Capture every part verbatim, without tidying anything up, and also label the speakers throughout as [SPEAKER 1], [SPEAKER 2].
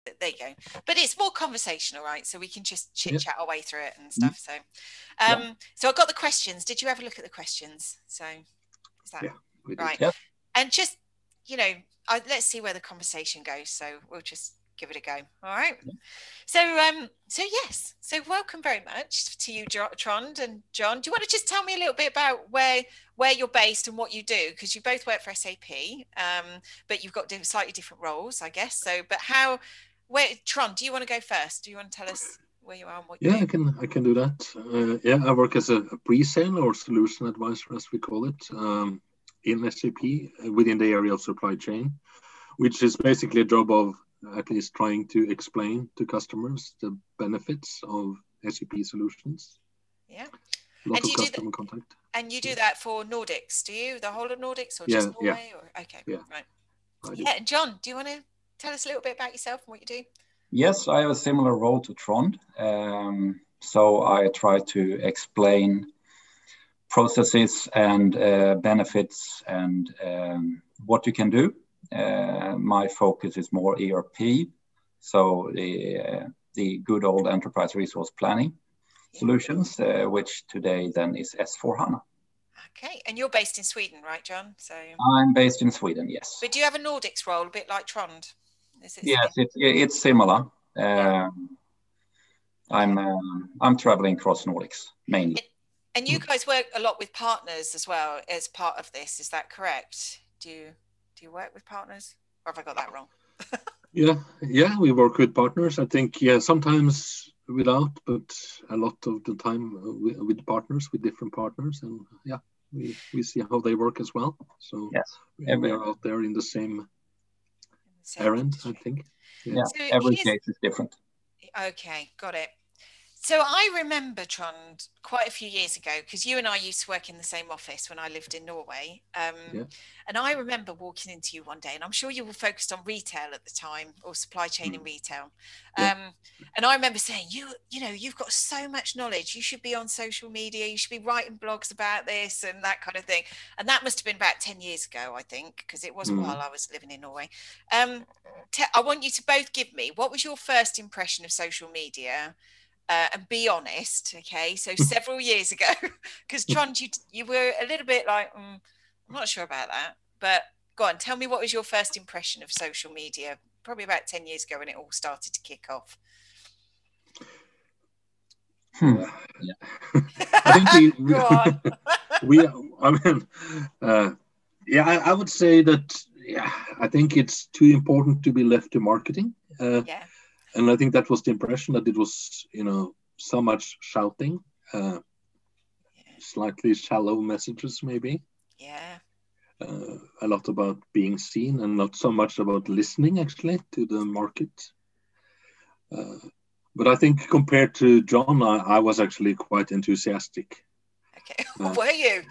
[SPEAKER 1] there you go. But it's more conversational, right? So we can just chit chat yeah. our way through it and stuff. So, um, yeah. so I got the questions. Did you ever look at the questions? So, is that
[SPEAKER 2] yeah, we did.
[SPEAKER 1] right?
[SPEAKER 3] Yeah.
[SPEAKER 1] And just, you know, I, let's see where the conversation goes. So we'll just give it a go. All right. Yeah. So, um, so yes. So welcome very much to you, Trond and John. Do you want to just tell me a little bit about where where you're based and what you do? Because you both work for S A P, um, but you've got different, slightly different roles, I guess. So, but how? Where, Trond, do you want to go first? Do you want to tell us where you are and what you
[SPEAKER 2] yeah,
[SPEAKER 1] do?
[SPEAKER 2] Yeah, I can I can do that. Uh, yeah, I work as a, a pre-sale or solution advisor, as we call it, um, in S A P within the area of supply chain, which is basically a job of at least trying to explain to customers the benefits of S A P solutions.
[SPEAKER 1] Yeah.
[SPEAKER 2] A lot
[SPEAKER 1] and
[SPEAKER 2] of
[SPEAKER 1] you
[SPEAKER 2] customer
[SPEAKER 1] do that,
[SPEAKER 2] contact.
[SPEAKER 1] And you do that for Nordics, do you? The whole of Nordics or
[SPEAKER 2] yeah,
[SPEAKER 1] just Norway?
[SPEAKER 2] Yeah.
[SPEAKER 1] Or okay,
[SPEAKER 2] yeah.
[SPEAKER 1] right.
[SPEAKER 2] I do.
[SPEAKER 1] Yeah, John, do you want to tell us a little bit about yourself and what you do?
[SPEAKER 3] Yes, I have a similar role to Trond. Um, so I try to explain processes and uh, benefits and um, what you can do. Uh, my focus is more E R P, so the uh, the good old enterprise resource planning yeah. solutions, uh, which today then is S four HANA.
[SPEAKER 1] Okay, and you're based in Sweden, right, John? So
[SPEAKER 3] I'm based in Sweden, yes.
[SPEAKER 1] But do you have a Nordics role, a bit like Trond?
[SPEAKER 3] Is it yes, it's it's similar. Yeah. Um, I'm um, I'm traveling across Nordics mainly.
[SPEAKER 1] And, and you guys work a lot with partners as well as part of this. Is that correct? Do you do you work with partners, or have I got that wrong?
[SPEAKER 2] yeah, yeah, we work with partners. I think yeah, sometimes without, but a lot of the time with, with partners, with different partners, and yeah, we we see how they work as well. So
[SPEAKER 3] yes,
[SPEAKER 2] every, we are out there in the same, same errand, industry. I think.
[SPEAKER 3] Yeah, yeah. So every case is different.
[SPEAKER 1] Okay, got it. So I remember, Trond, quite a few years ago, because you and I used to work in the same office when I lived in Norway. Um, yeah. And I remember walking into you one day, and I'm sure you were focused on retail at the time, or supply chain mm. in retail. Yeah. Um, and I remember saying, you, you know, you've got so much knowledge. You should be on social media. You should be writing blogs about this and that kind of thing. And that must have been about ten years ago, I think, because it was mm. while I was living in Norway. Um, te- I want you to both give me, what was your first impression of social media? Uh, and be honest, okay? So several years ago, because Trond, you you were a little bit like, mm, I'm not sure about that. But go on, tell me what was your first impression of social media? Probably about ten years ago when it all started to kick off.
[SPEAKER 2] Hmm. Yeah. I think we, we, go on. we I mean, uh, yeah, I, I would say that, yeah, I think it's too important to be left to marketing. Uh,
[SPEAKER 1] yeah.
[SPEAKER 2] And I think that was the impression, that it was, you know, so much shouting, uh, yeah. slightly shallow messages, maybe.
[SPEAKER 1] Yeah.
[SPEAKER 2] Uh, a lot about being seen and not so much about listening, actually, to the market. Uh, but I think compared to John, I, I was actually quite enthusiastic.
[SPEAKER 1] Okay. Uh, Were you?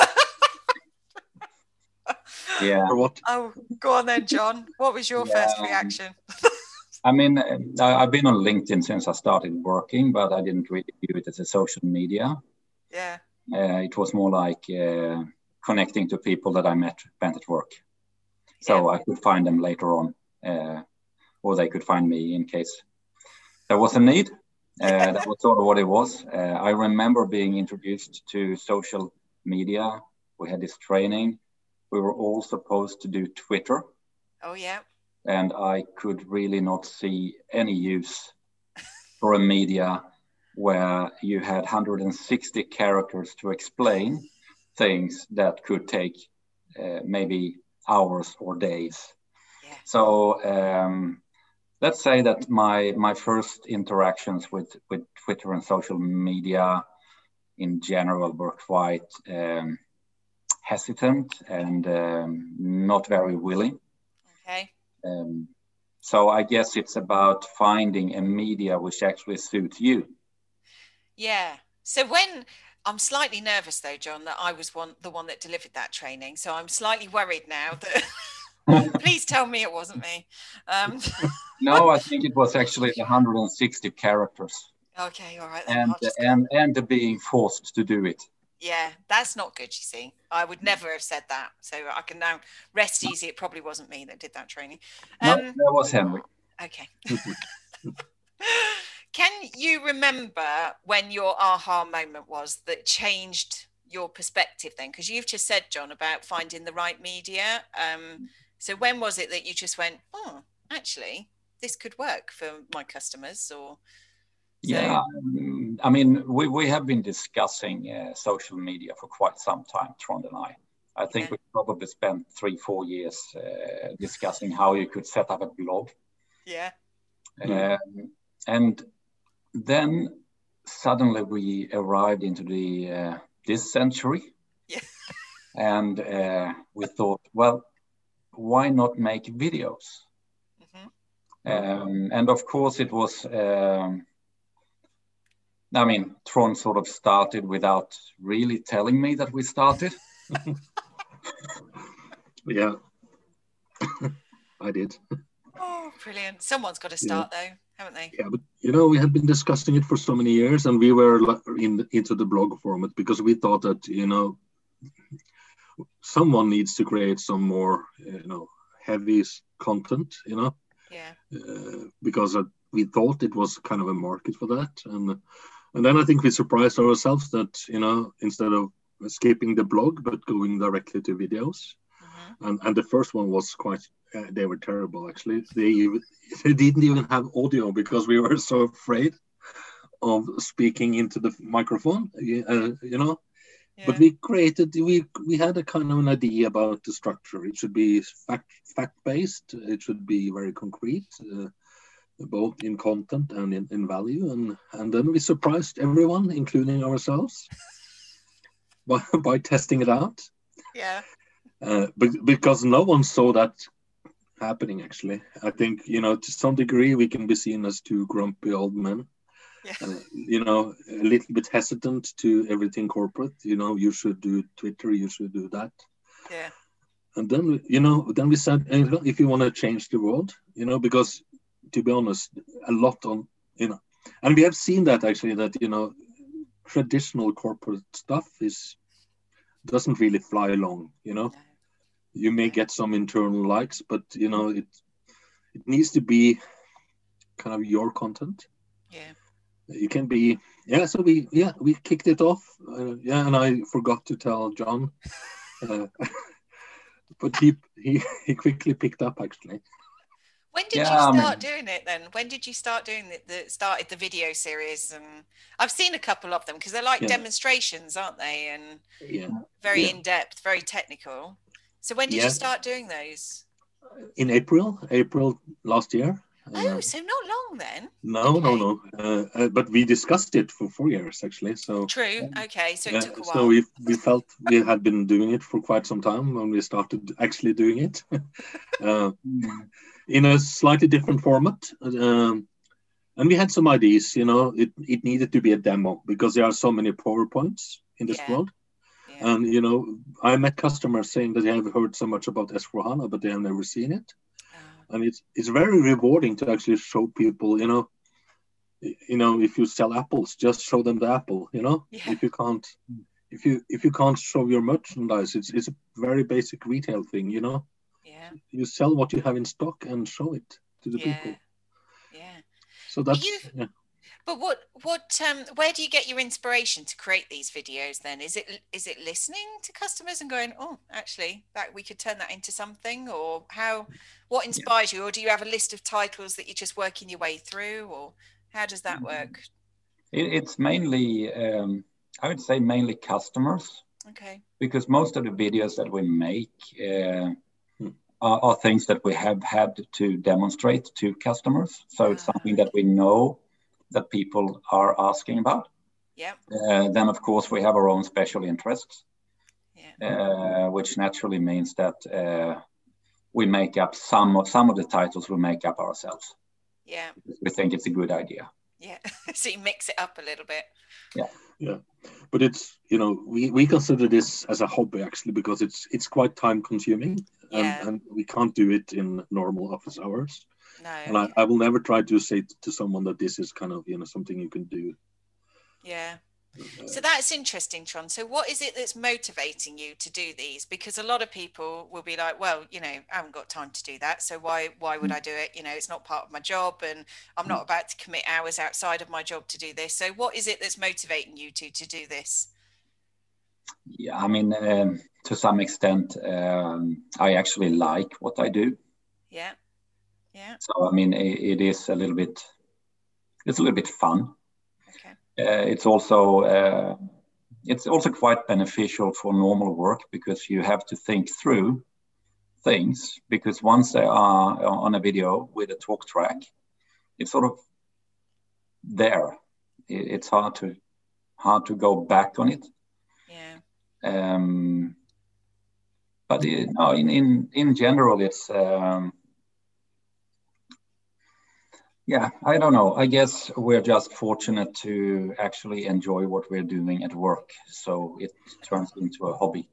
[SPEAKER 3] yeah.
[SPEAKER 2] Or what?
[SPEAKER 1] Oh, go on then, John. What was your yeah. first reaction?
[SPEAKER 3] I mean, I've been on LinkedIn since I started working, but I didn't really view it as a social media.
[SPEAKER 1] Yeah.
[SPEAKER 3] Uh, it was more like uh, connecting to people that I met, met at work. So yeah. I could find them later on, uh, or they could find me in case there was a need. Uh, that was sort of what it was. Uh, I remember being introduced to social media. We had this training. We were all supposed to do Twitter.
[SPEAKER 1] Oh, yeah.
[SPEAKER 3] And I could really not see any use for a media where you had one hundred sixty characters to explain things that could take uh, maybe hours or days.
[SPEAKER 1] Yeah.
[SPEAKER 3] So um, let's say that my my first interactions with, with Twitter and social media in general were quite um, hesitant and um, not very willing.
[SPEAKER 1] Okay.
[SPEAKER 3] Um, so I guess it's about finding a media which actually suits you.
[SPEAKER 1] Yeah. So when I'm slightly nervous though, John, that I was one the one that delivered that training. So I'm slightly worried now that please tell me it wasn't me. Um.
[SPEAKER 3] No, I think it was actually one hundred sixty characters.
[SPEAKER 1] Okay, all right. Then
[SPEAKER 3] and and and the being forced to do it.
[SPEAKER 1] Yeah, that's not good, you see. I would never have said that. So I can now rest easy. It probably wasn't me that did that training.
[SPEAKER 3] Um, no, that was Henry.
[SPEAKER 1] Okay. Can you remember when your aha moment was that changed your perspective then? Because you've just said, John, about finding the right media. Um, so when was it that you just went, oh, actually, this could work for my customers? Or
[SPEAKER 3] so... Yeah, um, I mean, we, we have been discussing uh, social media for quite some time, Trond and I. I think yeah. we probably spent three, four years uh, discussing how you could set up a blog.
[SPEAKER 1] Yeah.
[SPEAKER 3] Um, and then suddenly we arrived into the uh, this century.
[SPEAKER 1] Yeah.
[SPEAKER 3] And uh, we thought, well, why not make videos? Mm-hmm. Um, and of course it was, um, I mean, Trond sort of started without really telling me that we started.
[SPEAKER 2] Yeah, I did.
[SPEAKER 1] Oh, brilliant. Someone's got to start yeah. though, haven't they?
[SPEAKER 2] Yeah, but you know, we had been discussing it for so many years, and we were in into the blog format because we thought that, you know, someone needs to create some more, you know, heavy content, you know.
[SPEAKER 1] Yeah.
[SPEAKER 2] Uh, because uh, we thought it was kind of a market for that, and and then I think we surprised ourselves that, you know, instead of skipping the blog but going directly to videos, mm-hmm. and and the first one was quite. Uh, they were terrible, actually. They even, they didn't even have audio because we were so afraid of speaking into the microphone, uh, you know. Yeah. But we created, we we had a kind of an idea about the structure. It should be fact fact based. It should be very concrete, uh, both in content and in, in value. And and then we surprised everyone, including ourselves, by by testing it out.
[SPEAKER 1] Yeah.
[SPEAKER 2] Uh, but because no one saw that happening, actually. I think, you know, to some degree we can be seen as two grumpy old men.
[SPEAKER 1] Yeah.
[SPEAKER 2] Uh, you know, a little bit hesitant to everything corporate. You know, you should do Twitter, you should do that.
[SPEAKER 1] Yeah.
[SPEAKER 2] And then, you know, then we said, if you want to change the world, you know, because to be honest, a lot on, you know, and we have seen that actually, that, you know, traditional corporate stuff is doesn't really fly along, you know. No. You may get some internal likes, but, you know, it it needs to be kind of your content.
[SPEAKER 1] Yeah.
[SPEAKER 2] You can be, yeah, so we, yeah, we kicked it off. Uh, yeah, and I forgot to tell John. Uh, but he, he he quickly picked up, actually.
[SPEAKER 1] When did yeah, you start I mean, doing it then? When did you start doing the, the started the video series? And I've seen a couple of them because they're like yeah. demonstrations, aren't they? And
[SPEAKER 2] yeah.
[SPEAKER 1] very
[SPEAKER 2] yeah.
[SPEAKER 1] in-depth, very technical. So when did yeah. you start doing those?
[SPEAKER 2] In April, April last year.
[SPEAKER 1] Oh, uh, so not long then.
[SPEAKER 2] No, okay. no, no. Uh, uh, but we discussed it for four years, actually. So
[SPEAKER 1] true. Okay, so it
[SPEAKER 2] yeah,
[SPEAKER 1] took a while.
[SPEAKER 2] So we we felt we had been doing it for quite some time when we started actually doing it, uh, in a slightly different format. Um, and we had some ideas. You know, it it needed to be a demo because there are so many PowerPoints in this yeah. world. Yeah. And, you know, I met customers saying that they have heard so much about S four HANA, but they have never seen it. Oh. And it's it's very rewarding to actually show people, you know, you know, if you sell apples, just show them the apple, you know.
[SPEAKER 1] Yeah.
[SPEAKER 2] If you can't, if you if you can't show your merchandise, it's it's a very basic retail thing, you know.
[SPEAKER 1] Yeah.
[SPEAKER 2] You sell what you have in stock and show it to the
[SPEAKER 1] yeah.
[SPEAKER 2] people.
[SPEAKER 1] Yeah.
[SPEAKER 2] So that's. Yeah.
[SPEAKER 1] But what, what, um, where do you get your inspiration to create these videos then? Is it, is it listening to customers and going, oh, actually, that we could turn that into something? Or how, what inspires yeah. you? Or do you have a list of titles that you're just working your way through? Or how does that work?
[SPEAKER 3] It, it's mainly, um, I would say mainly customers.
[SPEAKER 1] Okay.
[SPEAKER 3] Because most of the videos that we make uh, are, are things that we have had to demonstrate to customers. So it's something that we know that people are asking about.
[SPEAKER 1] Yeah.
[SPEAKER 3] Uh, then, of course, we have our own special interests,
[SPEAKER 1] yeah.
[SPEAKER 3] uh, which naturally means that uh, we make up some of, some of the titles we make up ourselves.
[SPEAKER 1] Yeah.
[SPEAKER 3] We think it's a good idea.
[SPEAKER 1] Yeah. So you mix it up a little bit.
[SPEAKER 3] Yeah.
[SPEAKER 2] Yeah. But it's, you know, we, we consider this as a hobby, actually, because it's it's quite time consuming.
[SPEAKER 1] Yeah.
[SPEAKER 2] And, and we can't do it in normal office hours.
[SPEAKER 1] No,
[SPEAKER 2] and I, I will never try to say to someone that this is kind of, you know, something you can do.
[SPEAKER 1] Yeah. So that's interesting, Trond. So what is it that's motivating you to do these? Because a lot of people will be like, well, you know, I haven't got time to do that. So why why would I do it? You know, it's not part of my job and I'm not about to commit hours outside of my job to do this. So what is it that's motivating you to, to do this?
[SPEAKER 3] Yeah, I mean, um, to some extent, um, I actually like what I do.
[SPEAKER 1] Yeah. Yeah.
[SPEAKER 3] So, I mean, it, it is a little bit, it's a little bit fun.
[SPEAKER 1] Okay.
[SPEAKER 3] Uh, it's also, uh, it's also quite beneficial for normal work because you have to think through things, because once they are on a video with a talk track, it's sort of there. It, it's hard to, hard to go back on it.
[SPEAKER 1] Yeah.
[SPEAKER 3] Um, but it, no, in, in, in general, it's, um, yeah, I don't know. I guess we're just fortunate to actually enjoy what we're doing at work. So it turns into a hobby.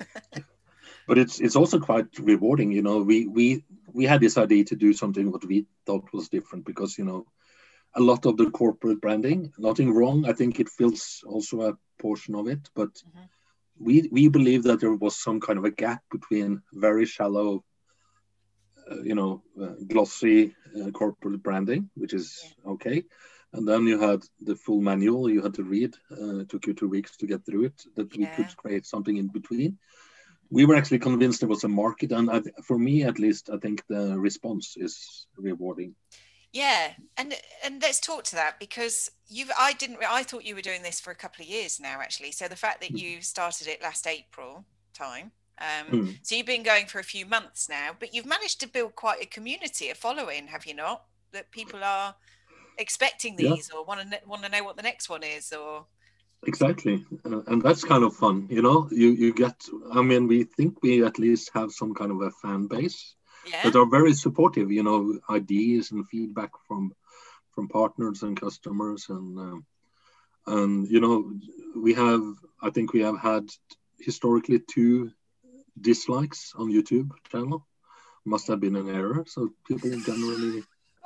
[SPEAKER 2] But it's it's also quite rewarding, you know. We we we had this idea to do something what we thought was different because, you know, a lot of the corporate branding, nothing wrong. I think it fills also a portion of it, but mm-hmm. we we believe that there was some kind of a gap between very shallow, uh, you know, uh, glossy uh, corporate branding, which is yeah. okay. And then you had the full manual you had to read. Uh, it took you two weeks to get through it, that yeah. we could create something in between. We were actually convinced there was a market. And I th- for me, at least, I think the response is rewarding.
[SPEAKER 1] Yeah. And and let's talk to that, because you've, I didn't, I thought you were doing this for a couple of years now, actually. So the fact that you started it last April time, Um, mm. So you've been going for a few months now, but you've managed to build quite a community, a following, have you not? That people are expecting these yeah. or want to want to know what the next one is, or
[SPEAKER 2] exactly, uh, and that's kind of fun, you know. You you get, I mean, we think we at least have some kind of a fan base yeah. that are very supportive, you know, ideas and feedback from from partners and customers, and um, and you know, we have, I think we have had historically two dislikes on YouTube channel. Must have been an error. So people generally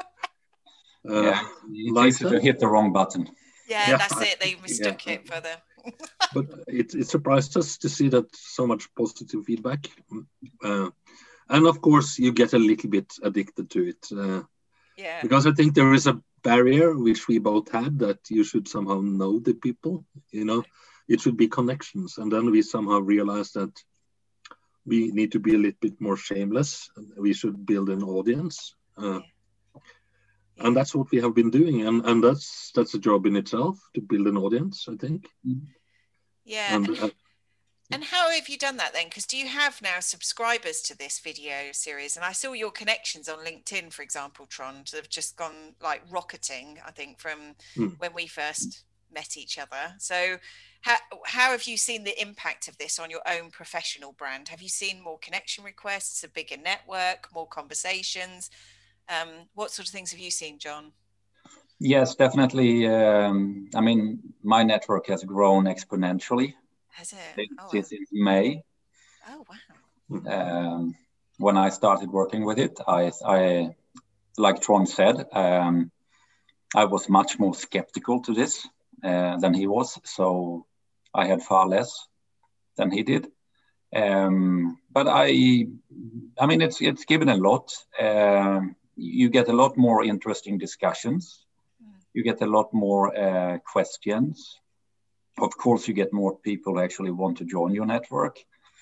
[SPEAKER 3] uh, yeah, it's like easy to hit the wrong button.
[SPEAKER 1] Yeah, yeah that's it. They mistook yeah. it for the.
[SPEAKER 2] But it, it surprised us to see that so much positive feedback, uh, and of course you get a little bit addicted to it. Uh,
[SPEAKER 1] yeah.
[SPEAKER 2] Because I think there is a barrier which we both had, that you should somehow know the people. You know, it should be connections, and then we somehow realized that we need to be a little bit more shameless. We should build an audience. Uh, yeah. Yeah. And that's what we have been doing. And, and that's that's a job in itself, to build an audience, I think.
[SPEAKER 1] Yeah. And, uh, and how have you done that then? Because do you have now subscribers to this video series? And I saw your connections on LinkedIn, for example, Trond, have just gone like rocketing, I think, from mm. when we first met each other. So how, how have you seen the impact of this on your own professional brand? Have you seen more connection requests, a bigger network, more conversations? Um, what sort of things have you seen, John?
[SPEAKER 3] Yes, definitely. Um, I mean, my network has grown exponentially.
[SPEAKER 1] Has it?
[SPEAKER 3] Since,
[SPEAKER 1] oh,
[SPEAKER 3] wow. since May.
[SPEAKER 1] Oh, wow.
[SPEAKER 3] Um, when I started working with it, I, I like Trond said, um, I was much more skeptical to this uh, than he was. So I had far less than he did. Um, but I, I mean, it's it's given a lot. Um, you get a lot more interesting discussions. You get a lot more uh, questions. Of course, you get more people who actually want to join your network.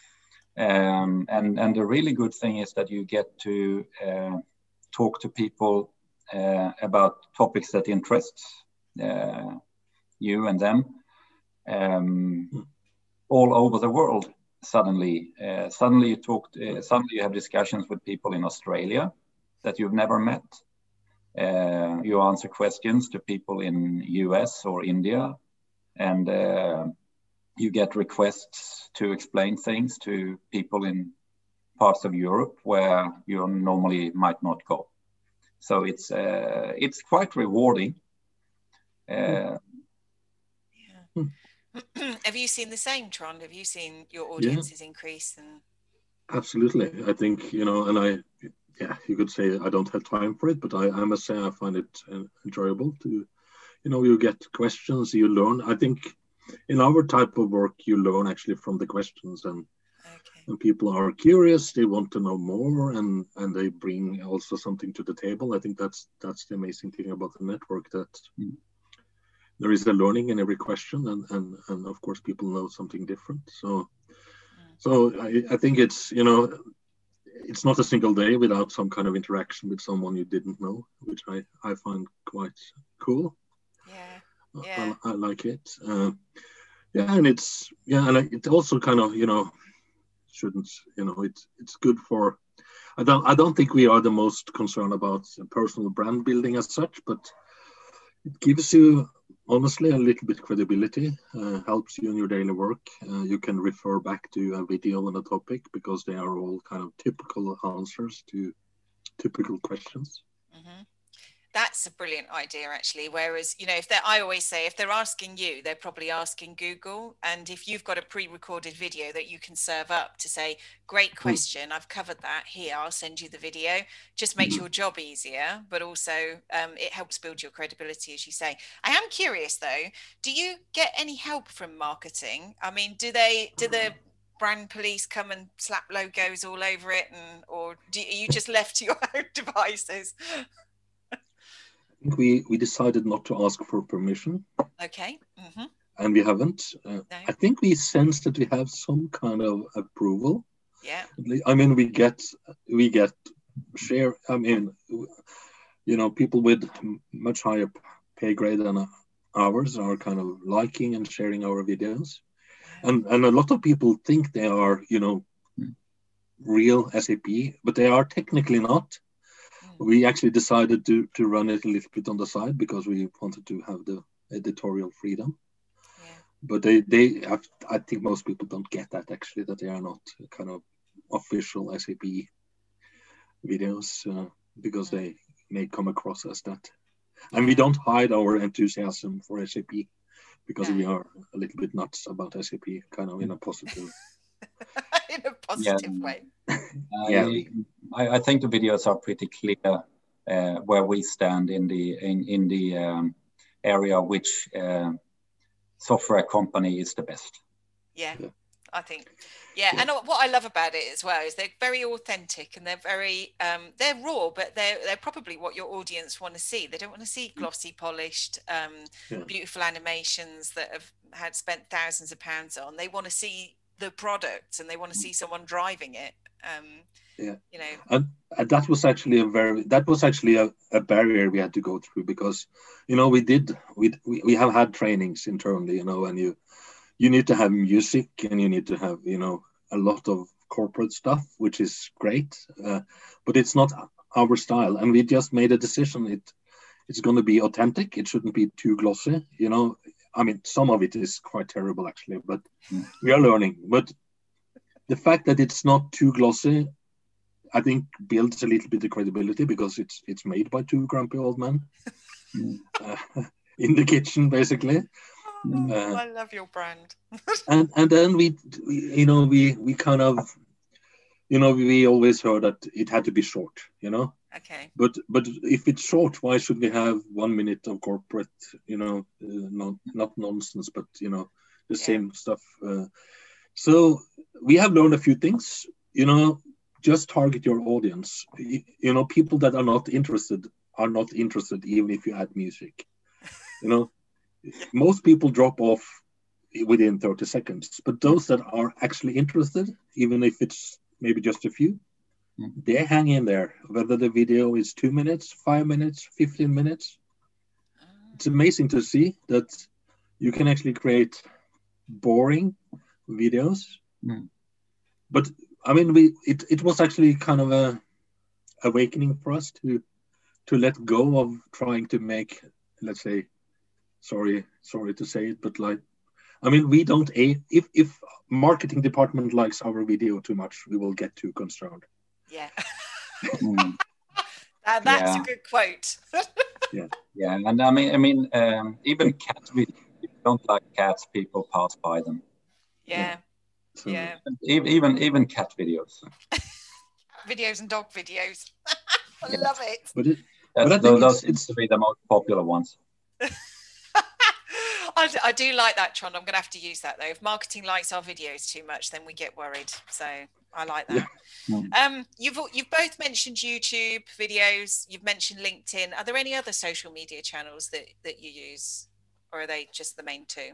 [SPEAKER 3] Um, and, and the really good thing is that you get to uh, talk to people uh, about topics that interest uh, you and them um, all over the world. Suddenly, uh, suddenly you talk. Uh, suddenly you have discussions with people in Australia that you've never met. Uh, you answer questions to people in U S or India, and uh, you get requests to explain things to people in parts of Europe where you normally might not go. So it's uh, it's quite rewarding. Uh,
[SPEAKER 1] yeah. Have you seen the same, Trond? Have you seen your audiences yeah. increase? And
[SPEAKER 2] absolutely, I think, you know, and I, yeah, you could say I don't have time for it, but I, I must say I find it uh, enjoyable to, you know, you get questions, you learn. I think in our type of work, you learn actually from the questions, and
[SPEAKER 1] Okay.
[SPEAKER 2] and people are curious, they want to know more, and and they bring also something to the table. I think that's that's the amazing thing about the network, that
[SPEAKER 3] Mm.
[SPEAKER 2] there is a learning in every question, and and and of course people know something different. So
[SPEAKER 1] Mm.
[SPEAKER 2] so I, I think it's, you know, it's not a single day without some kind of interaction with someone you didn't know, which I I find quite cool.
[SPEAKER 1] Yeah.
[SPEAKER 2] I,
[SPEAKER 1] Yeah.
[SPEAKER 2] I like it. Uh, yeah, and it's yeah, and it also kind of, you know, shouldn't, you know, it's it's good for. I don't I don't think we are the most concerned about personal brand building as such, but it gives you honestly a little bit credibility, uh, helps you in your daily work. Uh, you can refer back to a video on a topic because they are all kind of typical answers to typical questions.
[SPEAKER 1] Mm-hmm. That's a brilliant idea, actually. Whereas, you know, if they're, I always say, if they're asking you, they're probably asking Google. And if you've got a pre-recorded video that you can serve up to say, great question, I've covered that, here, I'll send you the video, just makes
[SPEAKER 2] Mhm.
[SPEAKER 1] your job easier, but also um, it helps build your credibility, as you say. I am curious, though, do you get any help from marketing? I mean, do they, do the brand police come and slap logos all over it, and or do, are you just left to your own devices?
[SPEAKER 2] I think we, we decided not to ask for permission,
[SPEAKER 1] Okay. Mm-hmm.
[SPEAKER 2] and we haven't. Uh,
[SPEAKER 1] No.
[SPEAKER 2] I think we sense that we have some kind of approval.
[SPEAKER 1] Yeah.
[SPEAKER 2] I mean, we get we get share. I mean, you know, people with much higher pay grade than ours are kind of liking and sharing our videos,
[SPEAKER 1] Wow.
[SPEAKER 2] and and a lot of people think they are, you know, real S A P, but they are technically not.
[SPEAKER 1] Mm.
[SPEAKER 2] We actually decided to to run it a little bit on the side because we wanted to have the editorial freedom.
[SPEAKER 1] Yeah.
[SPEAKER 2] But they they have, I think most people don't get that actually, that they are not kind of official S A P videos, uh, because
[SPEAKER 1] Mm.
[SPEAKER 2] they may come across as that. And
[SPEAKER 1] Yeah.
[SPEAKER 2] we don't hide our enthusiasm for S A P because
[SPEAKER 1] No.
[SPEAKER 2] we are a little bit nuts about S A P, kind of in a positive.
[SPEAKER 1] In a positive
[SPEAKER 3] Yeah.
[SPEAKER 1] way.
[SPEAKER 2] Yeah.
[SPEAKER 3] I, I think the videos are pretty clear uh, where we stand in the in in the um, area which uh, software company is the best.
[SPEAKER 1] Yeah.
[SPEAKER 2] Yeah.
[SPEAKER 1] I think, yeah.
[SPEAKER 2] Yeah.
[SPEAKER 1] And what I love about it as well is they're very authentic, and they're very, um, they're raw, but they're they're probably what your audience want to see. They don't want to see glossy, polished, um,
[SPEAKER 2] Yeah.
[SPEAKER 1] beautiful animations that have had spent thousands of pounds on. They want to see the product, and they want to see someone driving it. Um,
[SPEAKER 2] Yeah.
[SPEAKER 1] you know.
[SPEAKER 2] And, and that was actually a very that was actually a, a barrier we had to go through, because, you know, we did we, we we have had trainings internally, you know, and you you need to have music, and you need to have, you know, a lot of corporate stuff, which is great, uh, but it's not our style, and we just made a decision. It it's going to be authentic. It shouldn't be too glossy, you know. I mean, some of it is quite terrible actually, but
[SPEAKER 3] Mm.
[SPEAKER 2] we are learning. But the fact that it's not too glossy, I think, builds a little bit of credibility, because it's it's made by two grumpy old men
[SPEAKER 3] Mm.
[SPEAKER 2] uh, in the kitchen, basically.
[SPEAKER 1] Oh,
[SPEAKER 2] Uh,
[SPEAKER 1] I love your brand.
[SPEAKER 2] and and then we, we you know we we kind of, you know, we always heard that it had to be short, you know.
[SPEAKER 1] Okay.
[SPEAKER 2] But but if it's short, why should we have one minute of corporate, you know, uh, not not nonsense, but, you know, the
[SPEAKER 1] Yeah.
[SPEAKER 2] same stuff. Uh, so we have learned a few things, you know. Just target your audience. You, you know, people that are not interested are not interested, even if you add music. You know, most people drop off within thirty seconds, but those that are actually interested, even if it's maybe just a few,
[SPEAKER 3] Mm.
[SPEAKER 2] they hang in there, whether the video is two minutes, five minutes, fifteen minutes. It's amazing to see that you can actually create boring videos.
[SPEAKER 3] Mm.
[SPEAKER 2] But I mean, we it, it was actually kind of a awakening for us to to let go of trying to make, let's say, sorry sorry to say it, but like, I mean, we don't aim, if if marketing department likes our video too much, we will get too concerned.
[SPEAKER 1] Yeah.
[SPEAKER 3] Mm.
[SPEAKER 1] Uh, that's
[SPEAKER 3] Yeah.
[SPEAKER 1] a good quote.
[SPEAKER 3] Yeah, and I mean, I mean, um, even cats. If you don't like cats, people pass by them.
[SPEAKER 1] Yeah.
[SPEAKER 2] So,
[SPEAKER 1] Yeah.
[SPEAKER 3] E- Even even cat videos.
[SPEAKER 1] Videos and dog videos. I
[SPEAKER 3] Yeah.
[SPEAKER 1] love it.
[SPEAKER 2] but it
[SPEAKER 3] That's,
[SPEAKER 2] but I
[SPEAKER 3] those
[SPEAKER 2] think
[SPEAKER 3] those
[SPEAKER 2] it's
[SPEAKER 3] seem
[SPEAKER 2] it's
[SPEAKER 3] to be the most popular ones.
[SPEAKER 1] I, I do like that, Trond. I'm going to have to use that though. If marketing likes our videos too much, then we get worried. So I like that. Yeah. Um, you've you've both mentioned YouTube videos. You've mentioned LinkedIn. Are there any other social media channels that that you use, or are they just the main two?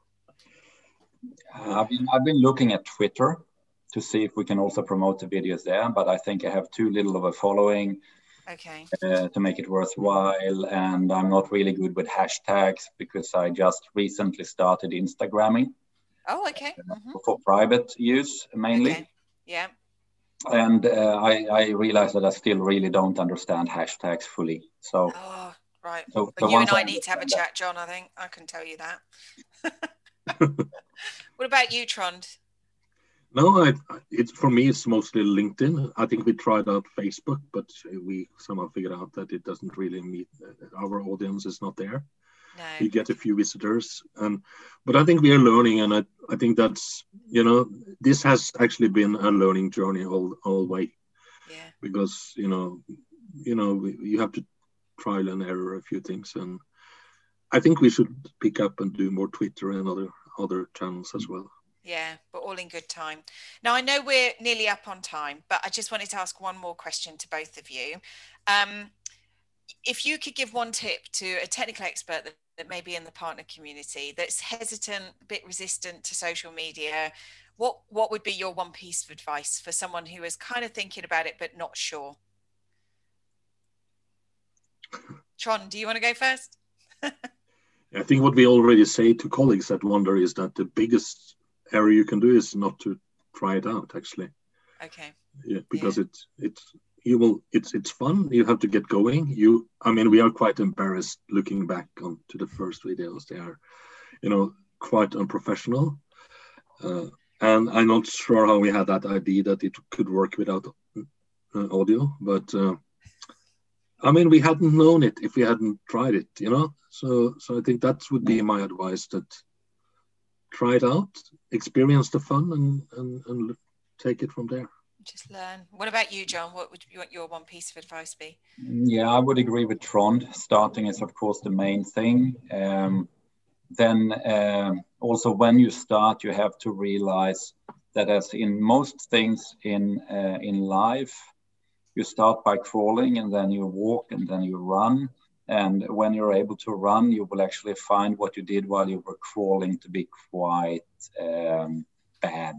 [SPEAKER 3] Uh, I've been I've been looking at Twitter to see if we can also promote the videos there, but I think I have too little of a following.
[SPEAKER 1] Okay.
[SPEAKER 3] Uh, to make it worthwhile, and I'm not really good with hashtags because I just recently started Instagramming.
[SPEAKER 1] Oh, okay.
[SPEAKER 3] Uh,
[SPEAKER 1] mm-hmm.
[SPEAKER 3] For private use mainly.
[SPEAKER 1] Okay. Yeah.
[SPEAKER 3] And uh, I, I realized that I still really don't understand hashtags fully. So.
[SPEAKER 1] Oh, right.
[SPEAKER 3] So,
[SPEAKER 1] but
[SPEAKER 3] so
[SPEAKER 1] you and I,
[SPEAKER 3] I
[SPEAKER 1] need to have a chat, John. I think I can tell you that. What about you, Trond?
[SPEAKER 2] No, I, it's for me. It's mostly LinkedIn. I think we tried out Facebook, but we somehow figured out that it doesn't really meet our audience. Is not there.
[SPEAKER 1] No.
[SPEAKER 2] We get a few visitors, and but I think we are learning, and I, I think that's you know this has actually been a learning journey all all the way.
[SPEAKER 1] Yeah.
[SPEAKER 2] Because you know, you know, you have to trial and error a few things, and I think we should pick up and do more Twitter and other other channels as well.
[SPEAKER 1] Yeah, but all in good time. Now, I know we're nearly up on time, but I just wanted to ask one more question to both of you. Um, if you could give one tip to a technical expert that, that may be in the partner community that's hesitant, a bit resistant to social media, what, what would be your one piece of advice for someone who is kind of thinking about it but not sure? Trond, do you want to go first?
[SPEAKER 2] I think what we already say to colleagues that wonder is that the biggest error you can do is not to try it out, actually.
[SPEAKER 1] Okay.
[SPEAKER 2] Yeah, because yeah. it's it's you will it's it's fun. You have to get going. You, I mean, we are quite embarrassed looking back on to the first videos. They are, you know, quite unprofessional, uh, and I'm not sure how we had that idea that it could work without uh, audio, but. Uh, I mean, we hadn't known it if we hadn't tried it, you know. So, so I think that would be my advice: that try it out, experience the fun, and and, and take it from there.
[SPEAKER 1] Just learn. What about you, John? What would you want your one piece of advice be?
[SPEAKER 3] Yeah, I would agree with Trond. Starting is, of course, the main thing. Um, then uh, also, when you start, you have to realize that, as in most things in uh, in life. You start by crawling, and then you walk, and then you run. And when you're able to run, you will actually find what you did while you were crawling to be quite um, bad.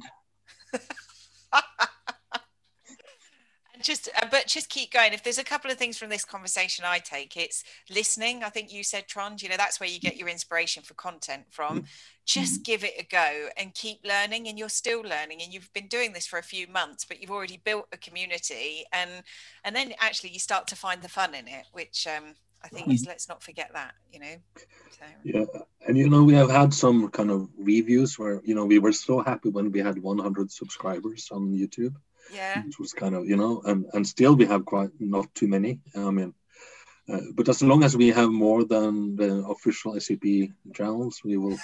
[SPEAKER 1] Just, but just keep going. If there's a couple of things from this conversation I take, it's listening. I think you said, Trond, you know, that's where you get your inspiration for content from. Just give it a go and keep learning, and you're still learning, and you've been doing this for a few months, but you've already built a community, and and then actually you start to find the fun in it, which um, I think is, let's not forget that, you know. So.
[SPEAKER 2] Yeah, and you know, we have had some kind of reviews where, you know, we were so happy when we had one hundred subscribers on YouTube.
[SPEAKER 1] Yeah,
[SPEAKER 2] which was kind of, you know, and and still we have quite not too many. I mean, uh, but as long as we have more than the official S A P channels, we will.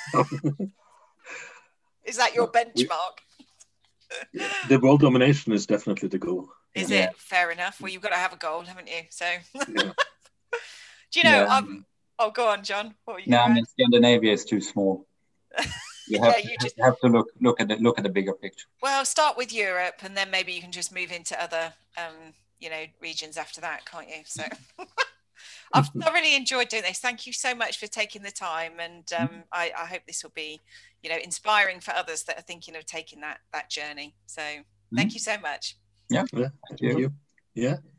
[SPEAKER 1] Is that your benchmark?
[SPEAKER 2] We, the world domination is definitely the goal.
[SPEAKER 1] Is
[SPEAKER 3] yeah.
[SPEAKER 1] it? Fair enough. Well, you've got to have a goal, haven't you? So.
[SPEAKER 2] Yeah.
[SPEAKER 1] Do you know?
[SPEAKER 3] Yeah.
[SPEAKER 1] Um, oh, go on, John. What were you
[SPEAKER 3] no, I
[SPEAKER 1] mean,
[SPEAKER 3] add? Scandinavia is too small. You have,
[SPEAKER 1] yeah, you
[SPEAKER 3] to,
[SPEAKER 1] just
[SPEAKER 3] have to look look at the look at the bigger picture.
[SPEAKER 1] Well, start with Europe, and then maybe you can just move into other, um, you know, regions after that, can't you? So, I've thoroughly enjoyed doing this. Thank you so much for taking the time, and um, I, I hope this will be, you know, inspiring for others that are thinking of taking that that journey. So, thank you so much.
[SPEAKER 3] Yeah,
[SPEAKER 2] yeah, thank you. Yeah.